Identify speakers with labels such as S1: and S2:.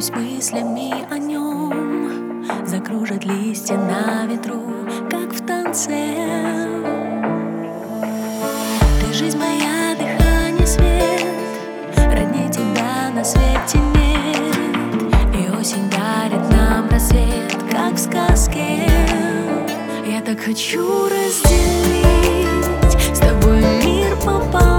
S1: Поделюсь мыслями о нем. Закружат листья на ветру, как в танце. Ты жизнь моя, дыхание, свет. Роднее тебя на свете нет. И осень дарит нам рассвет, как в сказке. Я так хочу разделить с тобой мир пополам.